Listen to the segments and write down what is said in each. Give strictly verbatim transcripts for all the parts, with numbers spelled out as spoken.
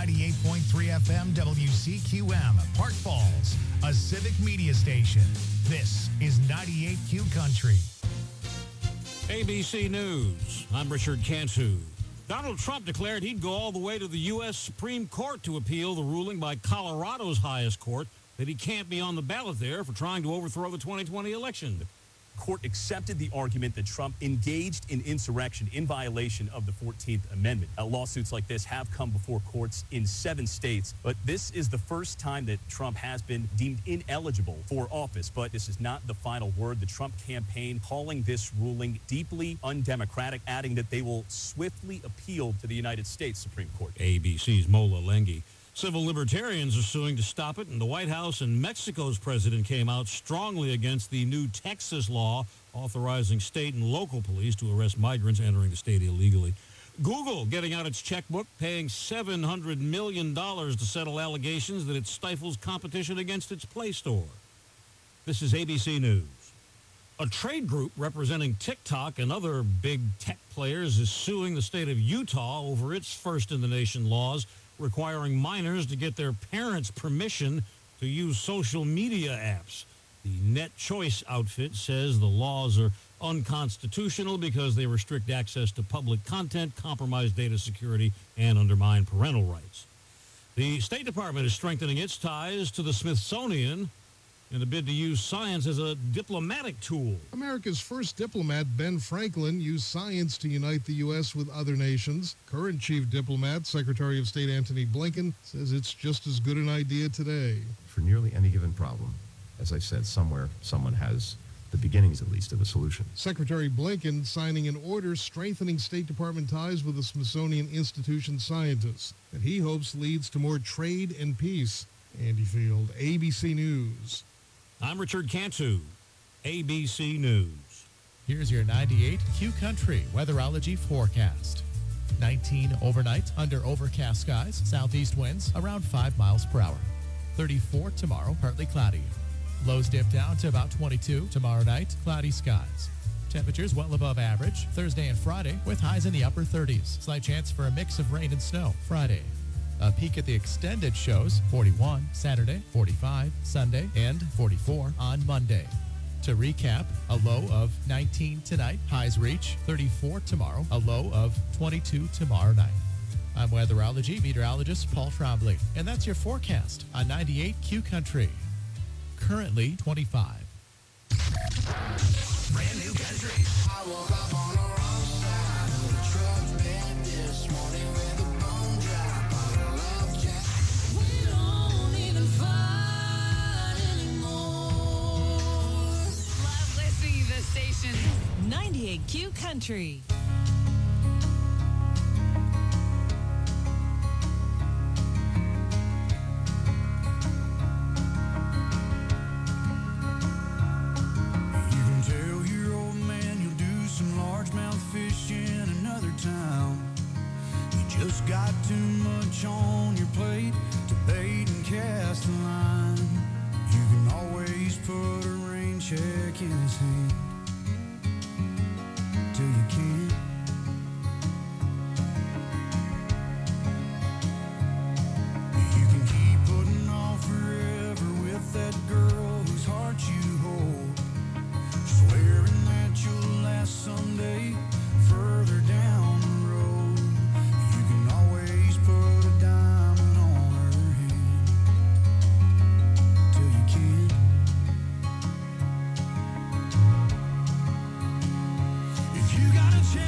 ninety-eight point three F M W C Q M, Park Falls, a civic media station. This is ninety-eight Q Country. A B C News. I'm Richard Cantu. Donald Trump declared he'd go all the way to the U S Supreme Court to appeal the ruling by Colorado's highest court that he can't be on the ballot there for trying to overthrow the twenty twenty election. Court accepted the argument that Trump engaged in insurrection in violation of the fourteenth Amendment. Uh, lawsuits like this have come before courts in seven states, but this is the first time that Trump has been deemed ineligible for office. But this is not the final word. The Trump campaign calling this ruling deeply undemocratic, adding that they will swiftly appeal to the United States Supreme Court. A B C's Mola Lengi. Civil libertarians are suing to stop it, and the White House and Mexico's president came out strongly against the new Texas law authorizing state and local police to arrest migrants entering the state illegally. Google getting out its checkbook, paying seven hundred million dollars to settle allegations that it stifles competition against its Play Store. This is A B C News. A trade group representing TikTok and other big tech players is suing the state of Utah over its first-in-the-nation laws requiring minors to get their parents' permission to use social media apps. The Net Choice outfit says the laws are unconstitutional because they restrict access to public content, compromise data security, and undermine parental rights. The State Department is strengthening its ties to the Smithsonian in a bid to use science as a diplomatic tool. America's first diplomat, Ben Franklin, used science to unite the U S with other nations. Current chief diplomat, Secretary of State Antony Blinken, says it's just as good an idea today. For nearly any given problem, as I said, somewhere someone has the beginnings, at least, of a solution. Secretary Blinken signing an order strengthening State Department ties with the Smithsonian Institution scientists that he hopes leads to more trade and peace. Andy Field, A B C News. I'm Richard Cantu, A B C News. Here's your ninety-eight Q Country weatherology forecast. nineteen overnight under overcast skies, southeast winds around five miles per hour. thirty-four tomorrow, partly cloudy. Lows dip down to about twenty-two tomorrow night, cloudy skies. Temperatures well above average Thursday and Friday with highs in the upper thirties. Slight chance for a mix of rain and snow Friday. A peek at the extended shows, forty-one Saturday, forty-five Sunday, and forty-four on Monday. To recap, a low of nineteen tonight, highs reach thirty-four tomorrow, a low of twenty-two tomorrow night. I'm weatherology meteorologist Paul Trombley, and that's your forecast on ninety-eight Q Country. Currently twenty-five. Brand new country. I woke up on the wrong side of the truck bed this morning with a bone drop on a love jack. We don't even fight anymore. Love listening to the station. ninety-eight Q Country. Just got too much on your plate to bait and cast a line. You can always put a rain check in his hand till you can't. You can keep putting off forever with that girl whose heart you hold, swearing that you'll last someday further down the road. You can always put a diamond on her hand till you can't. If you got a chance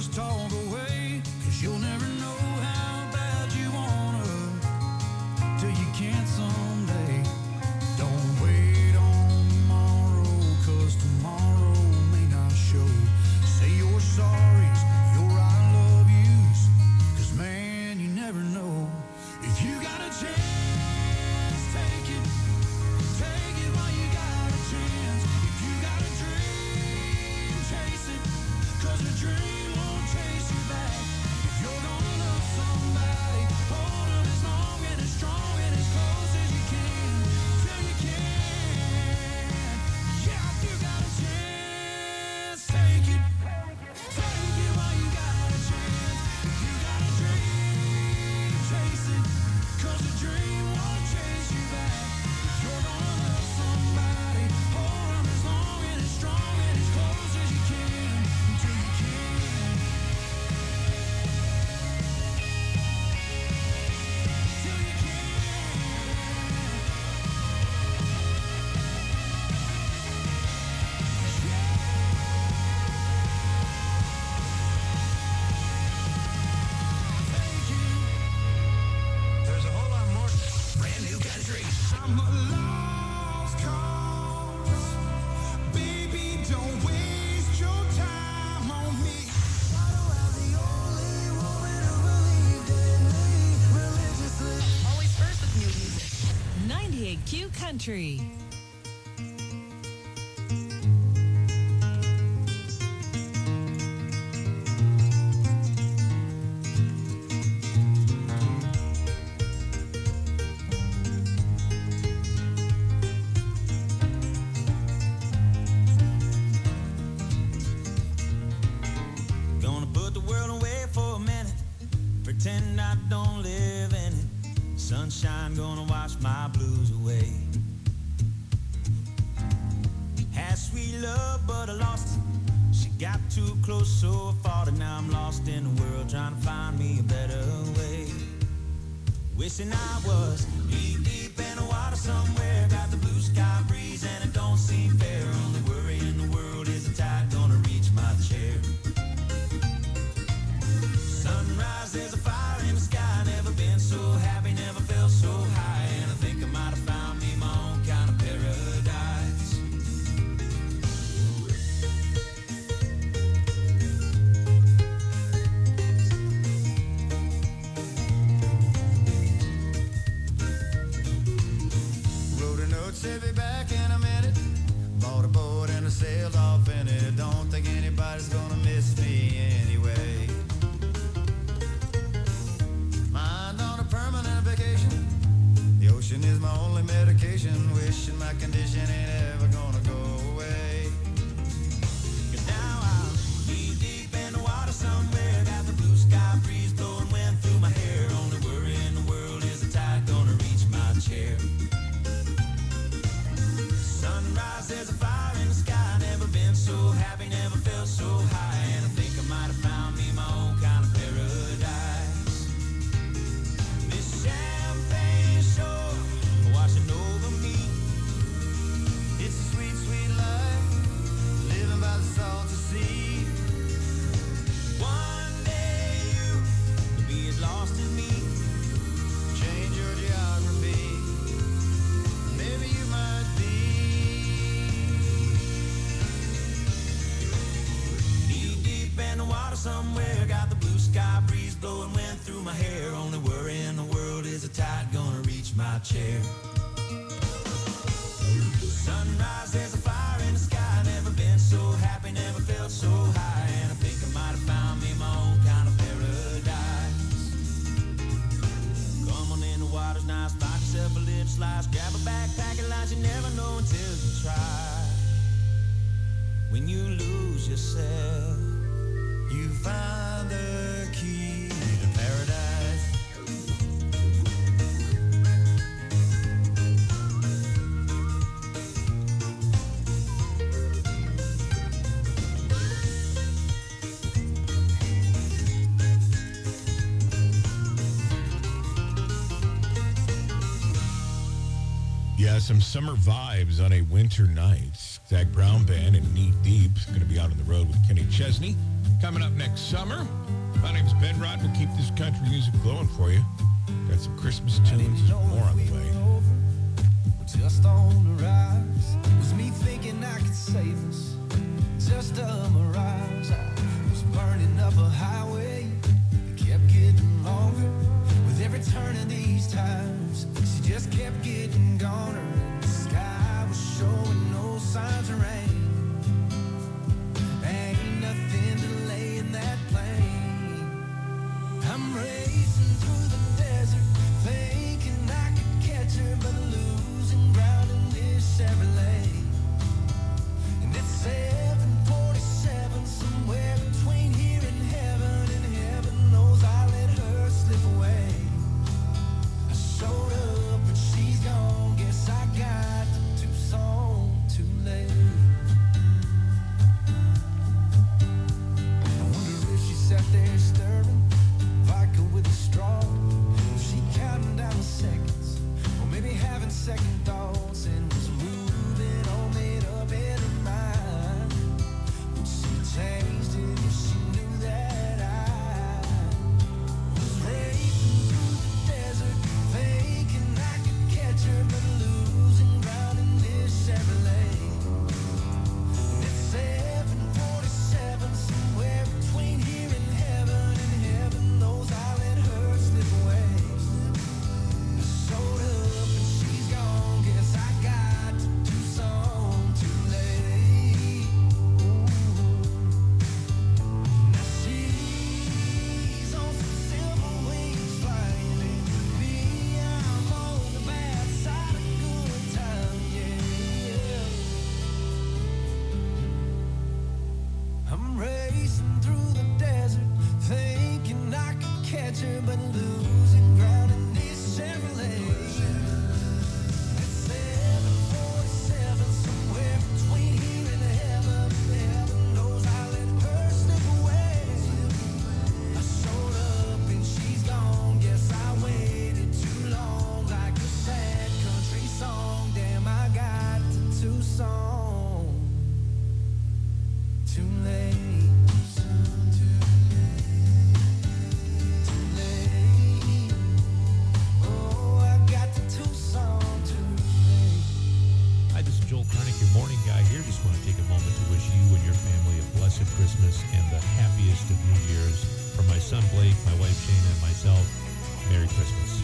just talk away, 'cause you'll never know how bad you wanna till you can't someday. Don't wait on tomorrow, 'cause tomorrow may not show. Say your sorries, your I love yous, 'cause man, you never know. If you got a chance, take it. Take it while you got a chance. If you got a dream, chase it, 'cause a dream won't chase you back. If you're gonna love somebody, hold them as long and as strong and as close as you can, till you can. Yeah, if you got a chance, take it. Take it while you got a chance. If you got a dream, chase it, 'cause a dream won't chase you back. If you're gonna love somebody, hold them as long and as strong and as close as you can, until you can. Till you can. Take it. There's a whole lot more. Brand new country. I'm a lost cause. Baby, don't waste your time on me. Why do I the only woman who believed in me religiously? Always first with new music. ninety-eight Q Country. Gonna put the world away for a minute, pretend I don't live in it. Sunshine gonna wash my blues away. Had sweet love, but I lost it. She got too close, so I fought it. Now I'm lost in the world, trying to find me a better way. Wishing I was deep, deep in the water somewhere. Got the blue sky breeze and it don't seem fair. Only worry in the world is the tide gonna reach my chair. Sunrise, there's a fire in the sky. Never been so happy, never felt so high. And I think I might have found me my own kind of paradise. Wrote a note, said be back in a minute. Bought a boat and I sailed off in it. Don't think anybody's gonna miss me anyway. Mind on a permanent vacation. The ocean is my only medication. Wishing my condition ain't ever gonna go away. 'Cause now I'm deep, deep in the water somewhere. Got the blue sky breeze blowing wind through my hair. Only worry in the world is the tide gonna reach my chair. Sunrise, there's a fire in the sky. Never been so happy, never felt so high. And I think I might have found me my own kind of paradise. This champagne shore washing over me. It's a sweet, sweet life, living by the salty sea. One day you will be as lost as me. Change your geography, maybe you might be. Knee deep in the water somewhere. Got the blue sky breeze blowing wind through my hair. Only worry in the world is the tide gonna reach my chair. Sunrise, there's a fire in the sky. Never been so happy, never felt so high. And I think I might have found me my own kind of paradise. Come on in, the water's nice. Find yourself a little slice. Grab a backpack and lunch. You never know until you try. When you lose yourself, you find the key to paradise. Yeah, some summer vibes on a winter night. Zach Brown Band and Knee Deep going to be out on the road with Kenny Chesney. coming up next summer. My name's Ben Rod. We'll keep this country music glowing for you. Got some Christmas tunes and more on the way. Just on the rise. Was me thinking I could save us. Just a mirage. I was burning up a highway. It kept getting longer. With every turn of these times, she just kept getting goner. And the sky was showing no signs of rain. Ain't nothing delaying that plane. I'm racing through the desert, thinking I could catch her, but losing ground in this Chevrolet. And it's seven forty-seven, somewhere between here and heaven, and heaven knows I let her slip away. I showed up, but she's gone. Guess I got to Tucson too late. I wonder if she sat there stirring vodka with a straw. Was she counting down the seconds, or maybe having second thoughts, and was moving all made up in her mind? Would she changed it if she knew that I was racing through the desert, thinking I could catch her, but losing ground in this Chevrolet. And it's seven forty-seven, somewhere between here and heaven, and heaven knows I let her slip away. I showed up and she's gone. Guess I got to Tucson too late. Ooh. Now she's on some silver wings flying, and me, I'm on the bad side of good time, yeah. I'm racing through the desert, thinking I could catch her, but losing ground in this Chevrolet. It's seven forty-seven, somewhere between here and heaven. Heaven knows I let her slip away. I showed up and she's gone. Guess I waited too long, like a sad country song. Damn, I got to Tucson too late. Too late. Oh, I got to Tucson too late. Hi, this is Joel Karnick, your morning guy here. Just want to take a moment to wish you and your family a blessed Christmas and the happiest of New Year's. From my son Blake, my wife Shana, and myself, Merry Christmas.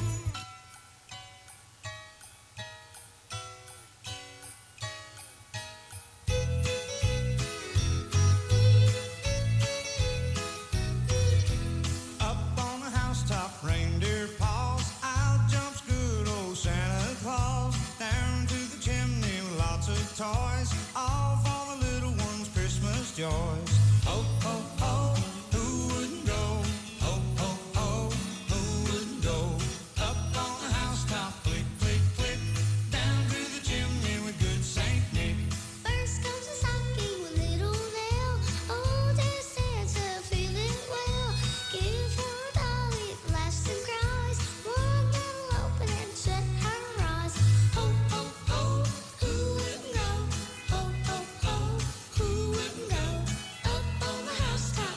Up on the housetop, reindeer paws, out jumps good old Santa Claus. Down to the chimney with lots of toys, all for the little ones' Christmas joys. Ho, ho, ho, who wouldn't go? Ho, ho, ho, who wouldn't go? Up on the housetop, click, click, click, down to the chimney with good Saint Nick. First comes the stocking with little Nell. Oh, dear Santa, feeling well. Give her a dolly, it laughs and cries. One little open and shut her eyes. Ho, ho, ho, who wouldn't go? Ho, ho, ho, who wouldn't go? Up on the housetop.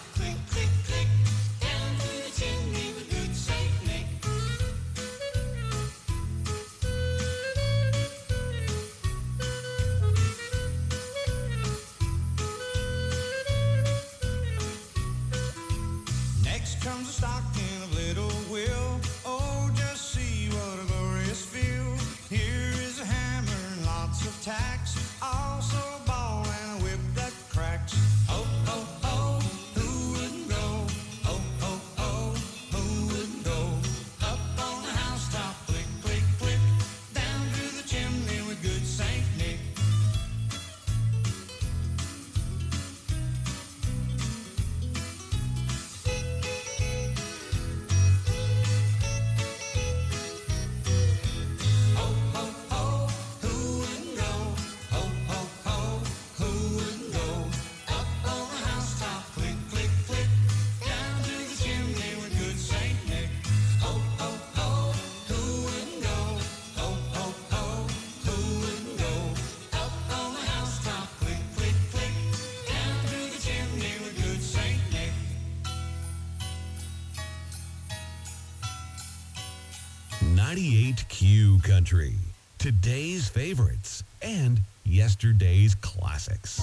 ninety-eight Q Country. Today's favorites and yesterday's classics.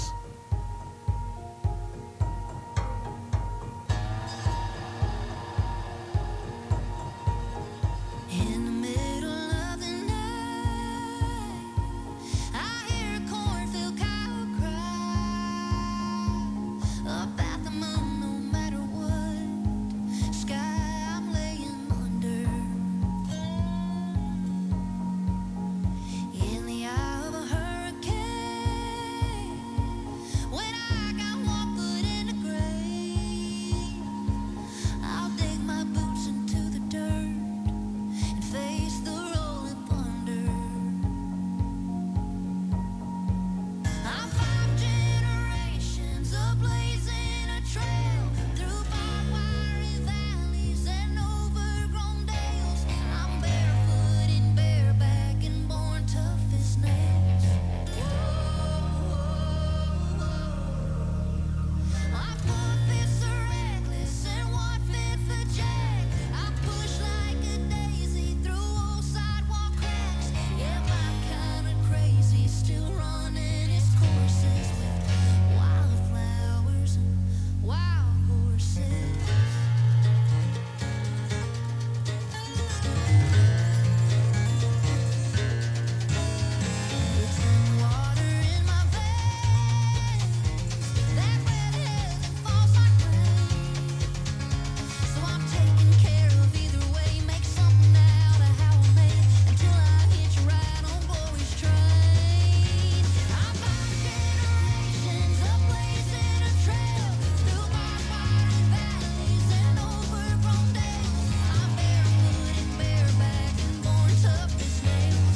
In the middle of the night, I hear a cornfield cow cry about the moon. No matter what sky I'm laying under, in the eye of a hurricane, when I got one foot in the grave, I'll dig my boots into the dirt and face the rolling thunder. I'm five generations of blazing a trail through barbed wire valleys and overgrown dales. I'm barefoot and bareback and born tough as nails. My four fists are reckless and one fit for Jack. I push like a daisy through old sidewalk cracks. Yeah, I'm kinda crazy, still running its courses with wildflowers and wild horses. Pretend water in my veins, that red heaven falls like rain. So I'm taking care of either way, make something out of how I made it until I hit you right on Glory's train. I'm five generations of blazing a trail through barbed wire valleys and overgrown dales. I'm barefoot and bareback and born tough as nails.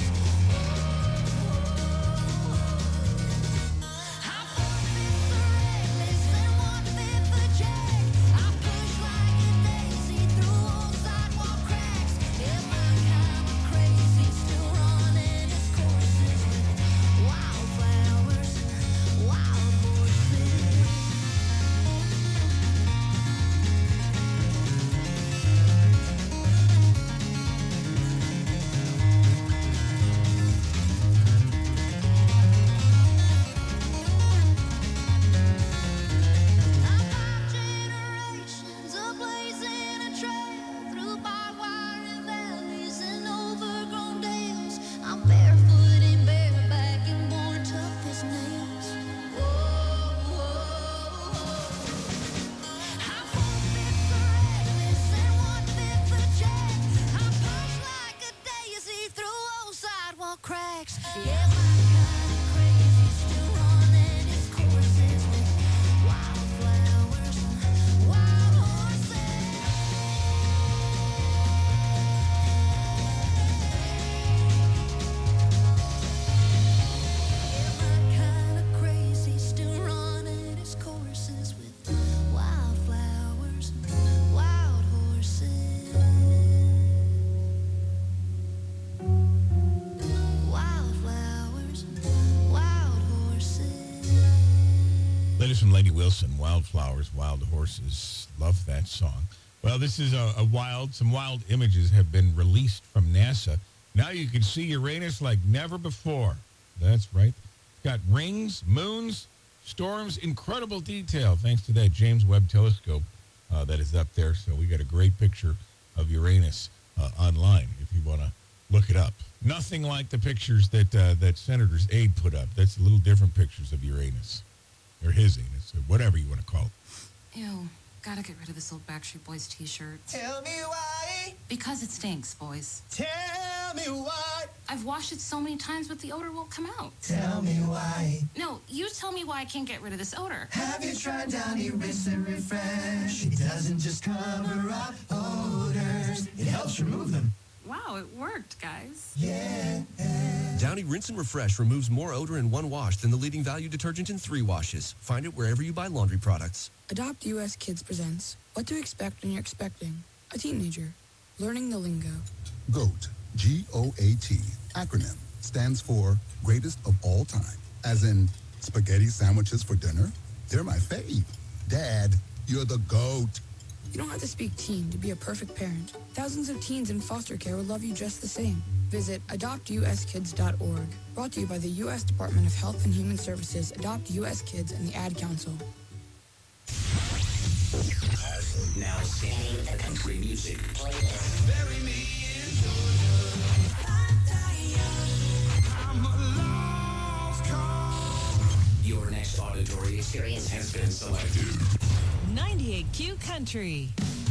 I'm four fists are reckless and one fit for Jack. I push like a daisy through old sidewalk cracks. Yeah, my kind of crazy, still running its courses with wildflowers and wild horses. I'm five generations of blazing a trail through barbed wire valleys and overgrown dales. I'm barefoot and bareback and born tough as nails. I'm four fists are reckless and one fit for Jack. I push like a daisy through old sidewalk cracks. Yeah, my kind of crazy, still running its courses with wildflowers and wild horses. Yeah, my kind of crazy, still running its courses with wildflowers and wild horses. Wildflowers and wild horses. Latest from Lady Wilson, Wildflowers, Wild Horses. Love that song. Well, this is a, a wild, some wild images have been released from NASA. Now you can see Uranus like never before. That's right. It's got rings, moons, storms, incredible detail thanks to that James Webb Telescope uh, that is up there. So we got a great picture of Uranus uh, online if you want to look it up. Nothing like the pictures that uh, that Senator's aide put up. That's a little different pictures of Uranus. Or his anus, or whatever you want to call it. Ew, gotta get rid of this old Backstreet Boys t-shirt. Tell me why. Because it stinks, boys. Tell me why. I've washed it so many times, but the odor won't come out. Tell me why. No, you tell me why I can't get rid of this odor. Have you tried Downy Rinse and Refresh? It doesn't just cover up odors, it helps remove them. Wow, it worked, guys. Yeah. Downy Rinse and Refresh removes more odor in one wash than the leading value detergent in three washes. Find it wherever you buy laundry products. Adopt U S Kids presents What to Expect When You're Expecting a Teenager. Learning the lingo. GOAT, G O A T, acronym, stands for Greatest of All Time. As in, spaghetti sandwiches for dinner? They're my fave. Dad, you're the GOAT. You don't have to speak teen to be a perfect parent. Thousands of teens in foster care will love you just the same. Visit adopt u s kids dot org. Brought to you by the U S Department of Health and Human Services, Adopt U S Kids, and the Ad Council. Now singing the country music playlist. Bury me in Georgia. I'm a lost cause. Your next auditory experience has been selected. ninety-eight Q Country.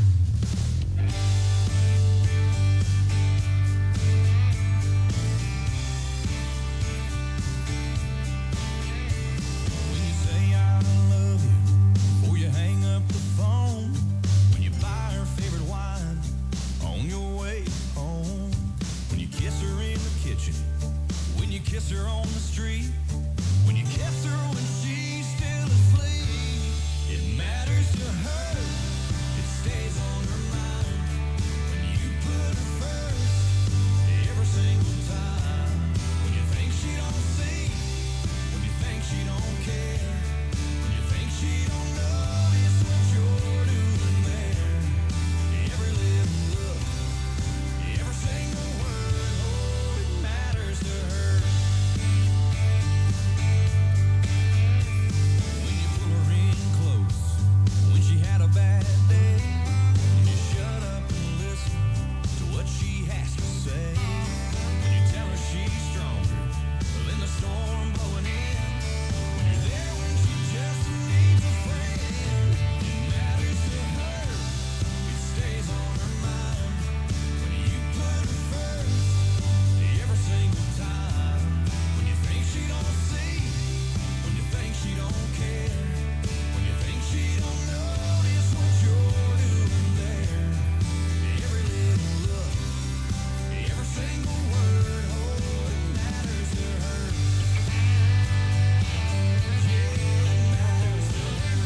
Kiss her on the street. When you kiss her when she's still asleep, it matters to her. It stays on her mind. When you put her first, every single time. When you think she don't see, when you think she don't care, when you think she don't notice what you're doing there. Every little look, every single word, oh, it matters to her. Bad day, when you shut up and listen to what she has to say, when you tell her she's stronger than the storm blowing in, when you're there when she just needs a friend, it matters to her, it stays on her mind, when you put her first, every single time, when you think she don't see, when you think she don't care, when you think she don't know what you're doing there. Every little look, every single word, oh, it matters to her. Yeah, it matters to her.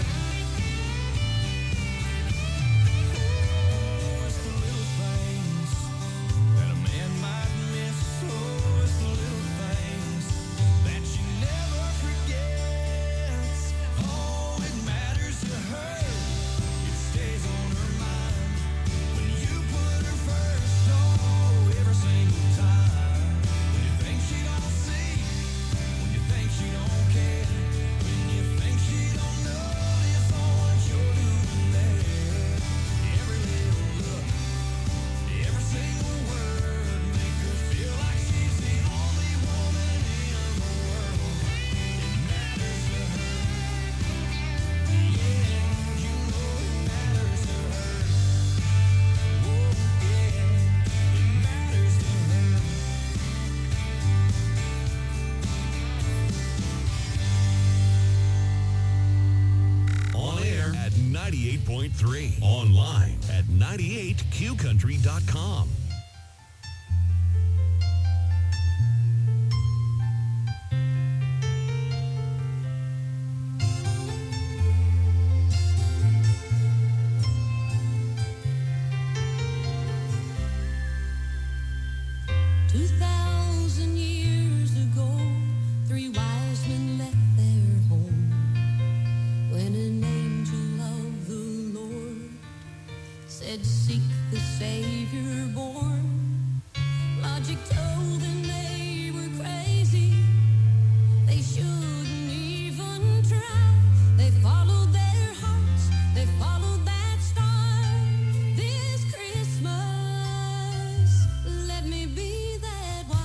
Oh, it's the little things that a man might miss. Oh, it's the little things that she never forgets. Oh, it matters to her. Stays on her mind when you put her first, oh, every single time. When you think she don't see, when you think she don't care, when you think she don't notice on what you're doing there. Every little look, every single word, make her feel like she's the only woman in the world. It matters to her. Yeah, you know it matters to her. Oh, yeah, it matters to her. On air at ninety-eight point three. Online at ninety-eight q country dot com. Two thousand years ago, three wise men left their home when an angel of the Lord said, "Seek the Savior born." Logic told them they were crazy. They shouldn't even try. They followed their hearts. They followed that star. This Christmas, let me be that wise.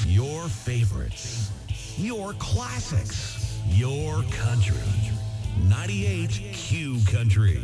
Your favorites. Your classics. Your country. ninety-eight Q Country.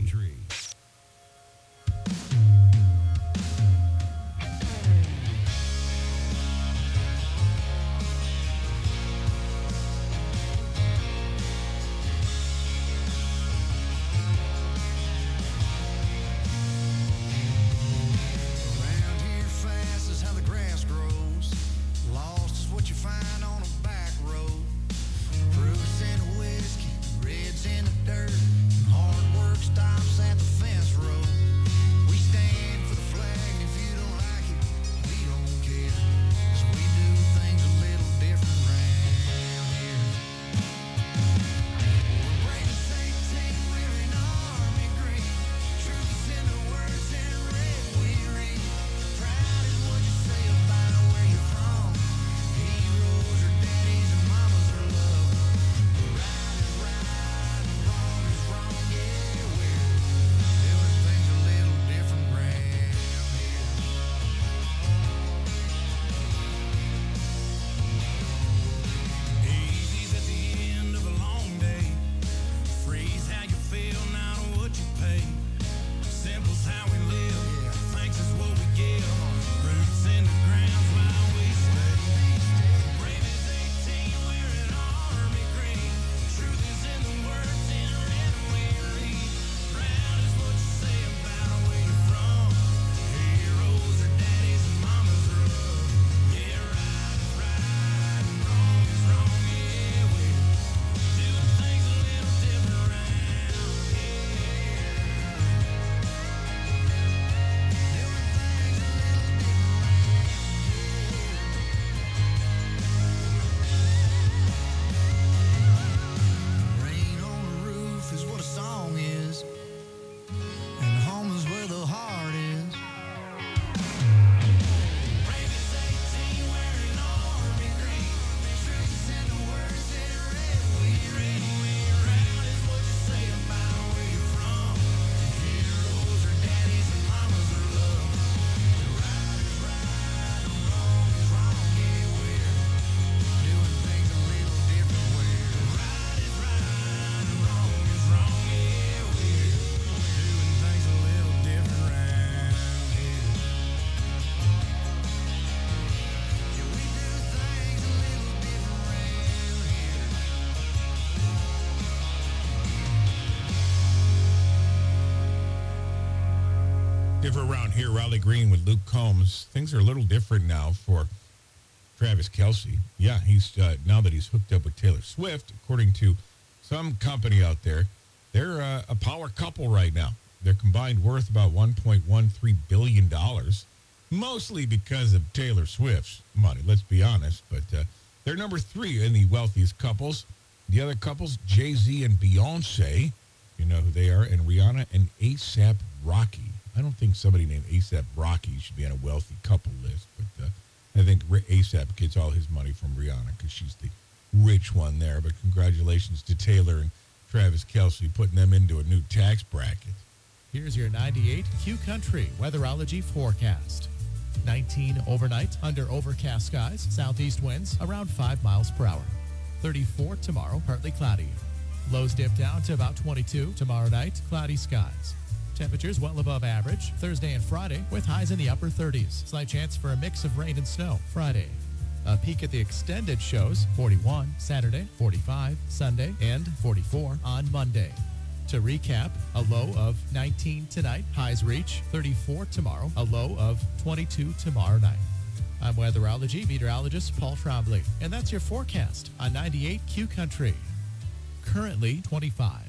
Different around here, Raleigh Green with Luke Combs. Things are a little different now for Travis Kelce. Yeah, he's uh, now that he's hooked up with Taylor Swift, according to some company out there, they're uh, a power couple right now. Their combined worth about one point one three billion dollars, mostly because of Taylor Swift's money, let's be honest. But uh, they're number three in the wealthiest couples. The other couples, Jay-Z and Beyonce, you know who they are, and Rihanna and A$AP Rocky. I don't think somebody named A$AP Rocky should be on a wealthy couple list, but uh, I think A$AP gets all his money from Rihanna because she's the rich one there. But congratulations to Taylor and Travis Kelce putting them into a new tax bracket. Here's your ninety-eight Q Country weatherology forecast. nineteen overnight under overcast skies, southeast winds around five miles per hour. thirty-four tomorrow, partly cloudy. Lows dip down to about twenty-two tomorrow night, cloudy skies. Temperatures well above average Thursday and Friday with highs in the upper thirties. Slight chance for a mix of rain and snow Friday. A peek at the extended shows, forty-one Saturday, forty-five Sunday, and forty-four on Monday. To recap, a low of nineteen tonight, highs reach thirty-four tomorrow, a low of twenty-two tomorrow night. I'm weatherology meteorologist Paul Trombley, and that's your forecast on ninety-eight Q Country. Currently twenty-five.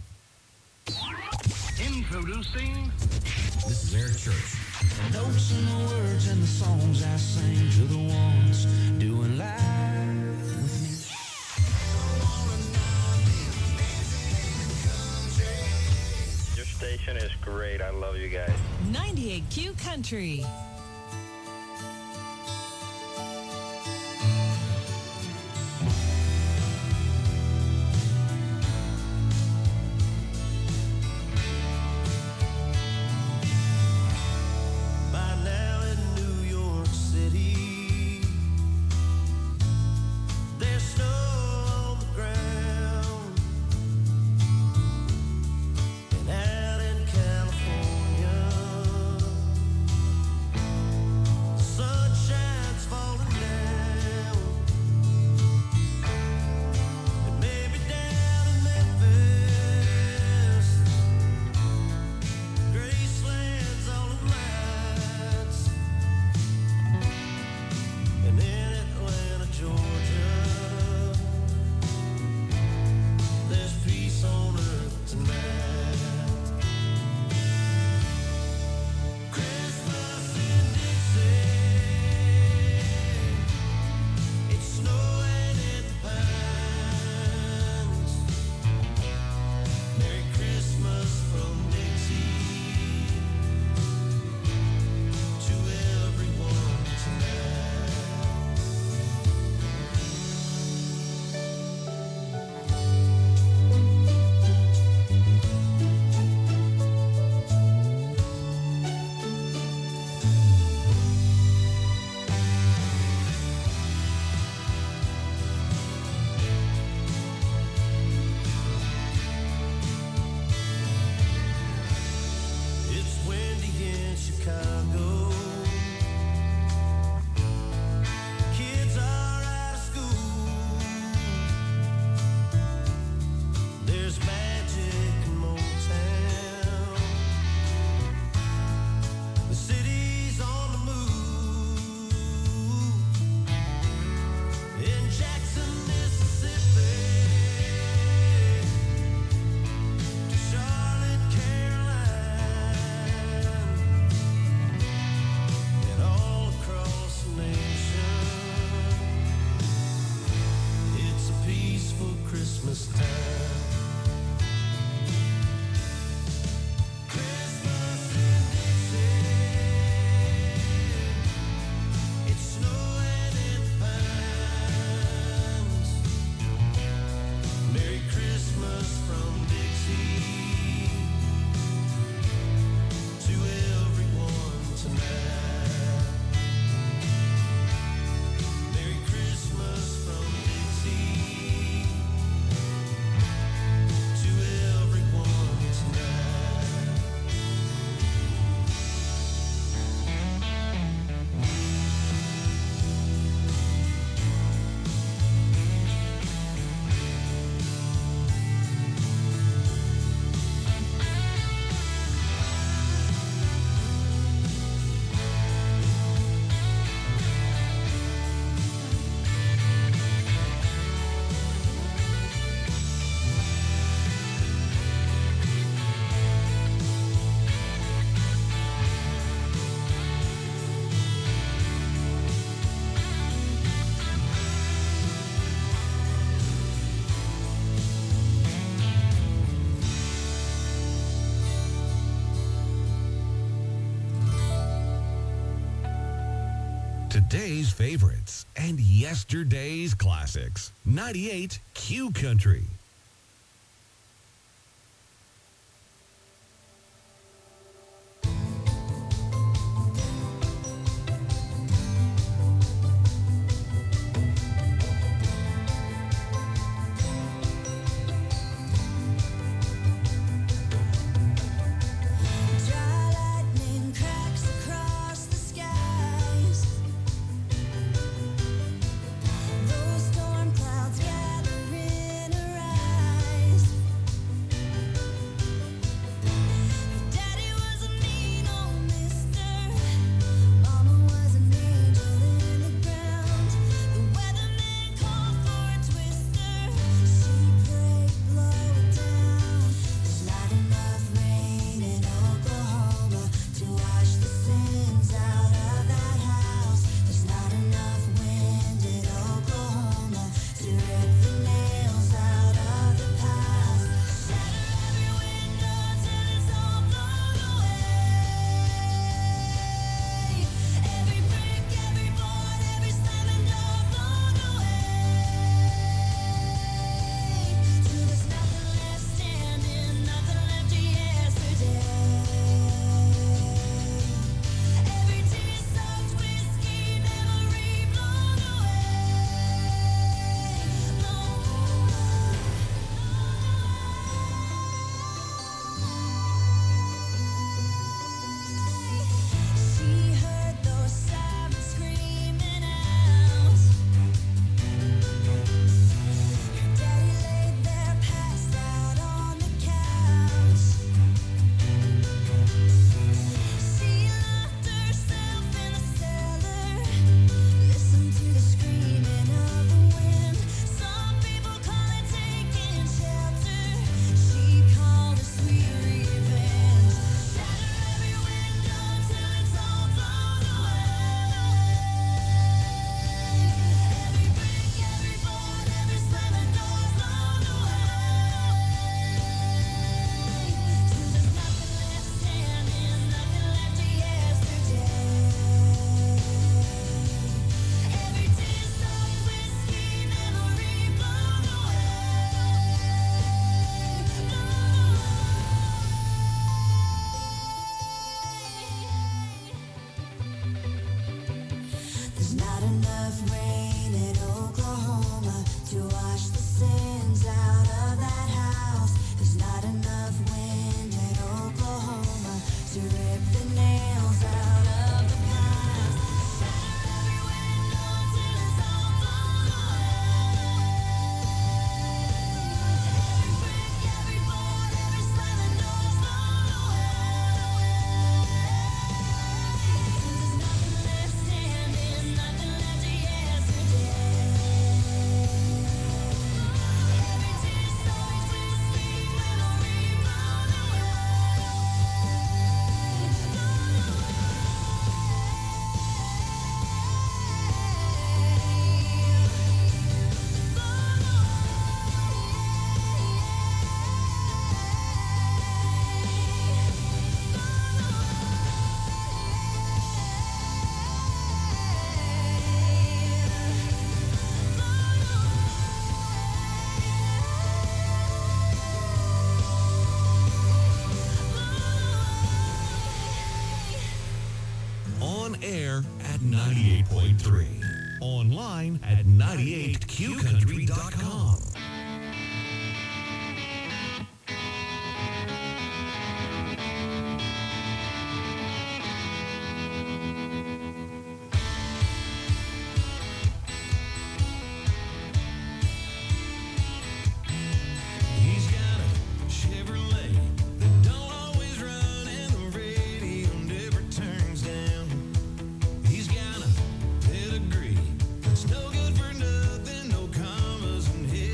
Introducing. This is Eric Church. The notes and the words and the songs I sing to the ones doing live with me. Your station is great. I love you guys. ninety-eight Q Country. Today's favorites and yesterday's classics. ninety-eight Q Country. Those storm clouds gather in ninety-eight point three. Online at ninety-eight Q country dot com. He's got a Chevrolet that don't always run and the radio never turns down. He's got a pedigree that's no good for nothing, no commas in his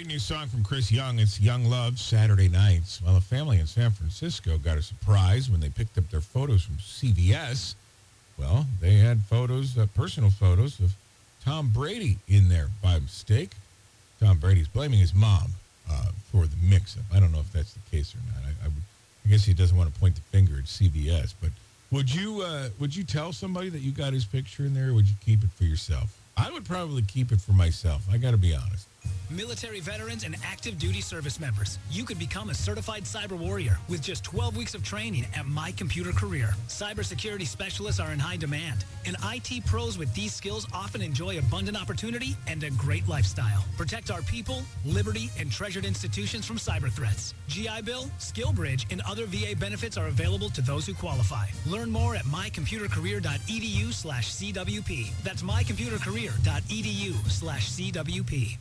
great new song from Chris Young. It's Young Love, Saturday Nights. Well, a family in San Francisco got a surprise when they picked up their photos from C V S. Well, they had photos, uh, personal photos of Tom Brady in there by mistake. Tom Brady's blaming his mom uh, for the mix-up. I don't know if that's the case or not. I, I, would, I guess he doesn't want to point the finger at C V S. But would you uh, would you tell somebody that you got his picture in there, or would you keep it for yourself? I would probably keep it for myself. I got to be honest. Military veterans and active duty service members, you could become a certified cyber warrior with just twelve weeks of training at My Computer Career. Cybersecurity specialists are in high demand, and I T pros with these skills often enjoy abundant opportunity and a great lifestyle. Protect our people, liberty, and treasured institutions from cyber threats. G I Bill, SkillBridge, and other V A benefits are available to those who qualify. Learn more at mycomputercareer.edu slash CWP. That's mycomputercareer.edu slash CWP.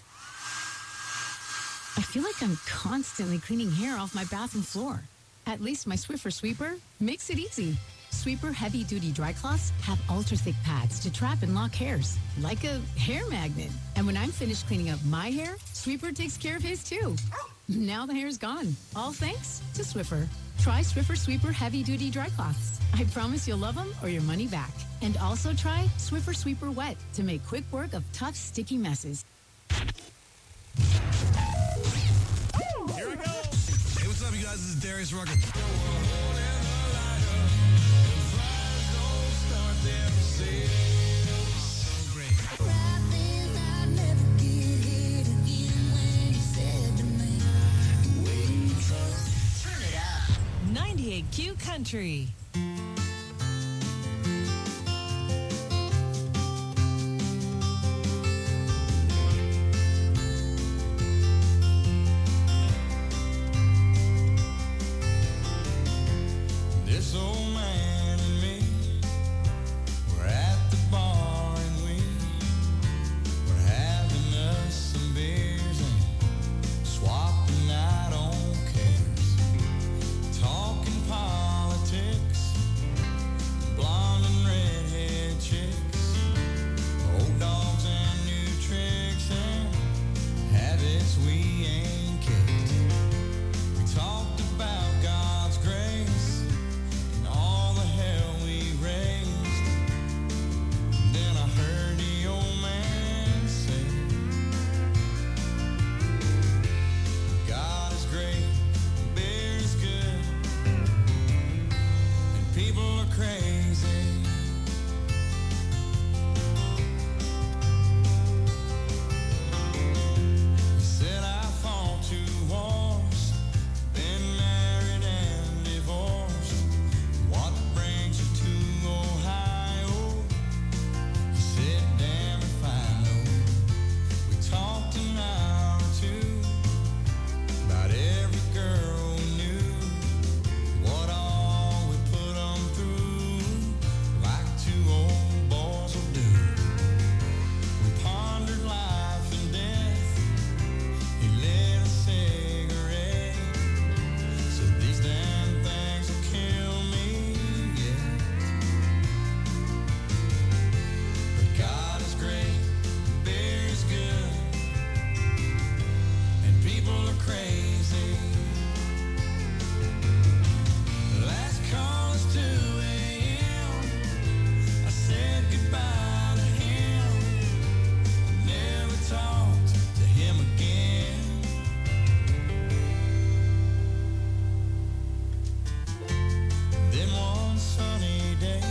I feel like I'm constantly cleaning hair off my bathroom floor. At least my Swiffer Sweeper makes it easy. Sweeper heavy-duty dry cloths have ultra-thick pads to trap and lock hairs, like a hair magnet. And when I'm finished cleaning up my hair, Sweeper takes care of his too. Now the hair's gone, all thanks to Swiffer. Try Swiffer Sweeper heavy-duty dry cloths. I promise you'll love them or your money back. And also try Swiffer Sweeper Wet to make quick work of tough, sticky messes. Here we go. Hey, what's up, you guys? This is Darius Rucker. Turn it up. ninety-eight Q Country. This old man and me, we're at the bar and we we're having us some beers and swapping out on cares, talking politics, blonde and redhead chicks, old dogs and new tricks and habits we ain't kicked. We talked about God's grace, all the hell we raised. Then I heard the old man say, God is great, beer is good, and people are crazy. He said I fought two wars, been married and divorced. What brings you to Ohio? He said, damn if I know. We talked an hour or two about every girl we knew, what all we put 'em through, like two old boys will do. We pondered life and death. He lit a cigarette, said these damn things will kill me yet. But God is great, beer is good, and people are crazy. Last call is two a.m. I said goodbye to him. Never talked to him again. Then one sunny day,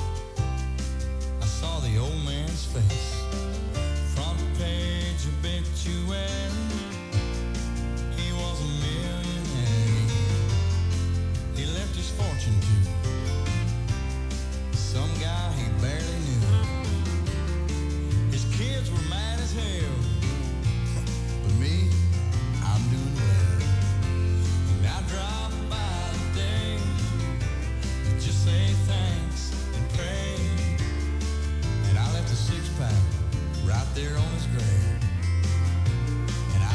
I saw the old man's face. Front page obituary, he was a millionaire. He left his fortune to some guy he barely knew. His kids were mad as hell, but me, I'm doing well. And I drop by today to just say thanks and pray. And I left a six pack right there on his grave. And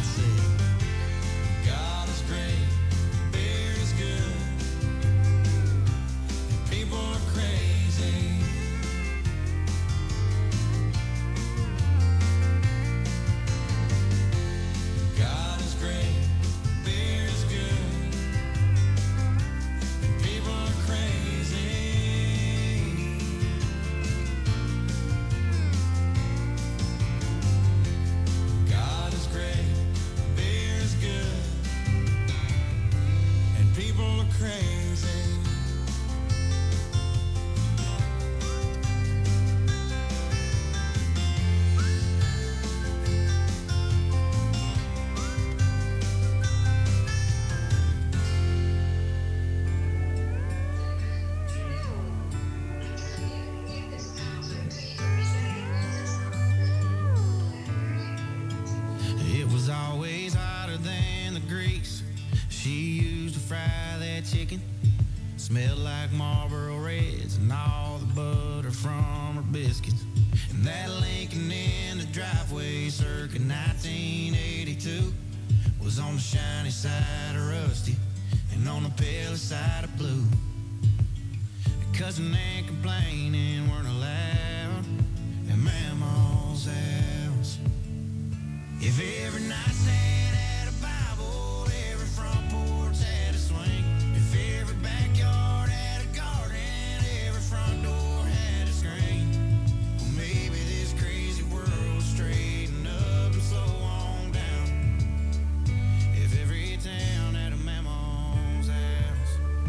fry that chicken. Smelled like Marlboro Reds and all the butter from her biscuits. And that Lincoln in the driveway circa nineteen eighty-two was on the shiny side of rusty and on the pale side of blue. Cousin and complaining weren't allowed at Mama's house. If every nightstand had a Bible, every front porch had a swing. If every backyard had a garden, every front door had a screen. Well, maybe this crazy world would straighten up and slow on down. If every town had a Mama's house.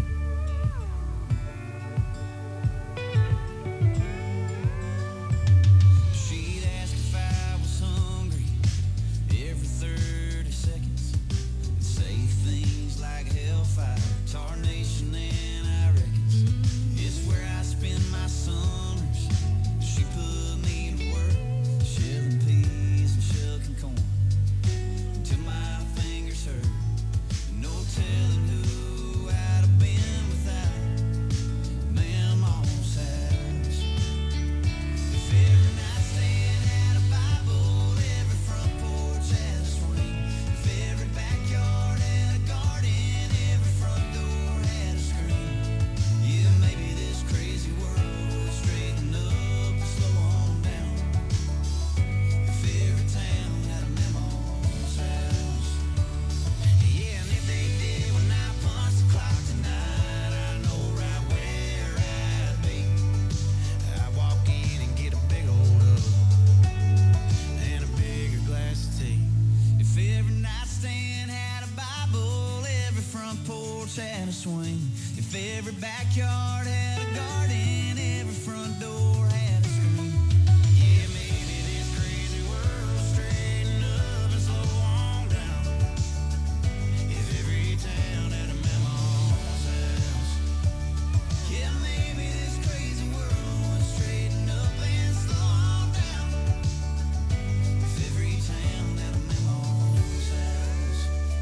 She'd ask if I was hungry every thirty seconds and say things like hellfire, tarnation, and I reckons it's where I spend my summers. She put me to work, shelling peas and shucking corn until my fingers hurt. No telling who I'd have been without Mama's house. If every nightstand had a Bible, every front porch had a swing. If every backyard had a garden, every front door had a screen. Yeah, maybe this crazy world would straighten up and slow on down. If every town had a Mama's house. Yeah, and if they did, when I punch the clock tonight, I know right where I'd be. I'd walk in and get a big old up and a bigger glass of tea. If every nightstand had a Bible, every front porch had a swing. If every backyard had a garden, every front door had a screen. Yeah, maybe this crazy world would straighten up and slow on down. If every town had a Mama's house. Yeah, maybe this crazy world would straighten up and slow on down. If every town had a Mama's house.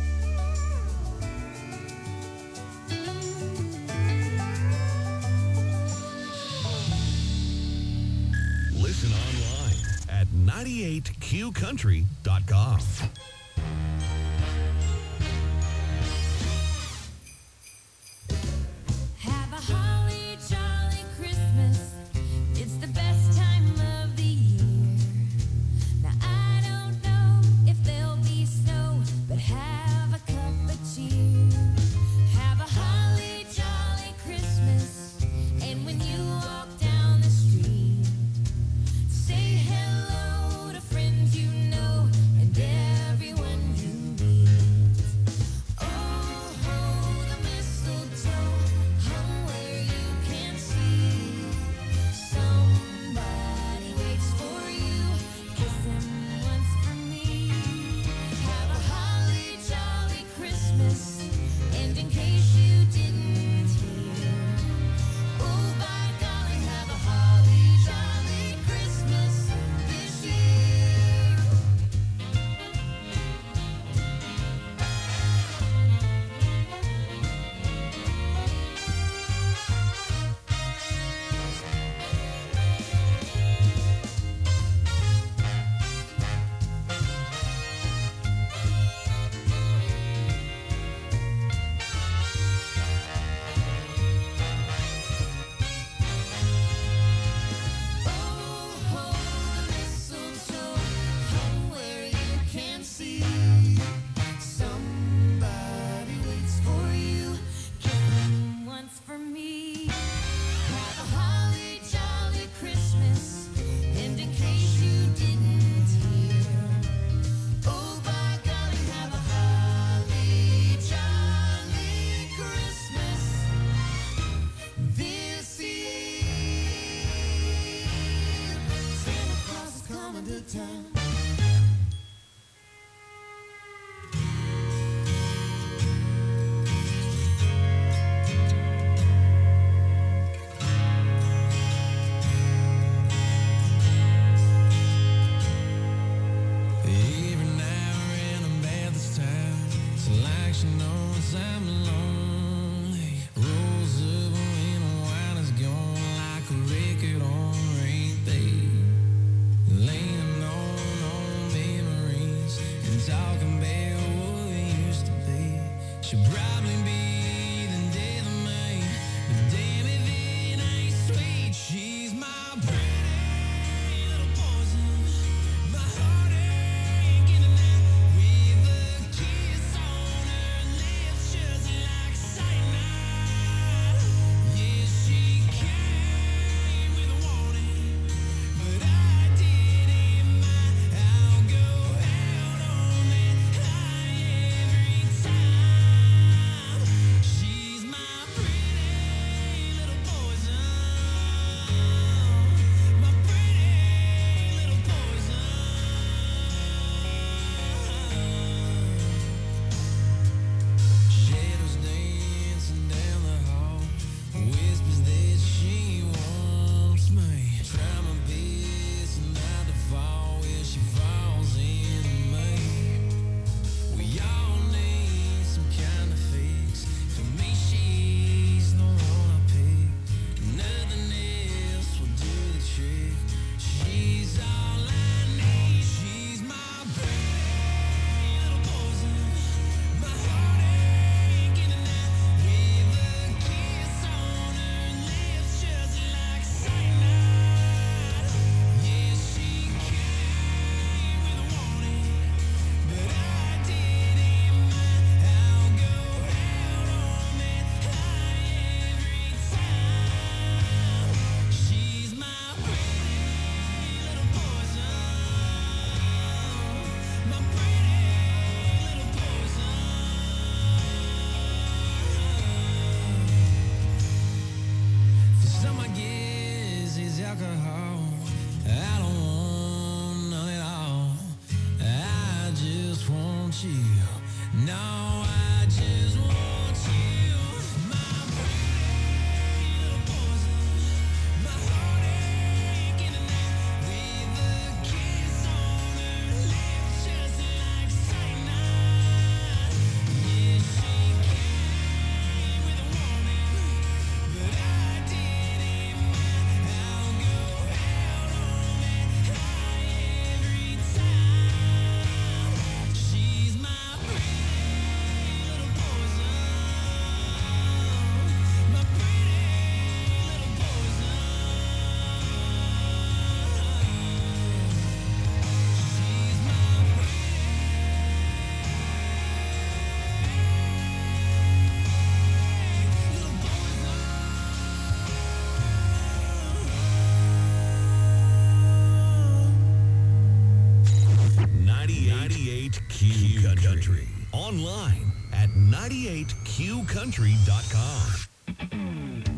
Listen online at ninety-eight Q country dot com. Have a holly jolly Christmas. It's the best time of the year. Now I don't know if there'll be snow, but have a cup of cheer. Have a holly jolly Christmas. And when you walk down the street, say hello to friends you know and everyone you meet. Oh, ho, the mistletoe hung where you can see. Somebody waits for you. Kiss him once for me. Have a holly jolly Christmas. And in case you didn't hear, oh, by golly, have a holly jolly Christmas this year. Oh, ho, the mistletoe hung where you can see. Somebody waits for you. Kiss him once for me. Have a holly jolly Christmas. And in case you didn't hear, oh, by golly, have a holly jolly Christmas this year. Santa Claus is coming to town. Every now and then I'm at this time. It's like she knows I'm lonely. Rolls over when the wine is gone like a record on repeat. Leaning on old memories and talking about what we used to be. She'll probably be the death of me, but damn if it ain't sweet. She's my pretty little poison. My heart ain't getting out with a kiss on her lips, just like cyanide. Yeah, she came with a warning, but I didn't mind. I'll go out on that high every time. She's my pretty little poison. My pretty little poison. Shadows dancing down the hall, whispers that she wants me. Try my best not to fall where she falls into me. We all need some kind of fix. For me, she's the one I pick. Nothing else will do the trick. She's all I need. She's my pretty little poison. My heart ain't getting out with a kiss on her lips, just like cyanide. Yeah, she came with a warning, but I didn't mind. I'll go out on that high every time. She's my pretty little poison. My pretty little poison. For some, I guess it's alcohol. I don't want none at all. I just want you. No, I just want you. My pretty little poison. My heart ain't getting out with a kiss on her lips, just like cyanide. Yeah, she came with a warning, but I didn't mind. I'll go out on that high every time. She's my pretty little poison. My pretty little poison. She's my little ninety-eight Q Country. Online at ninety-eight Q country dot com.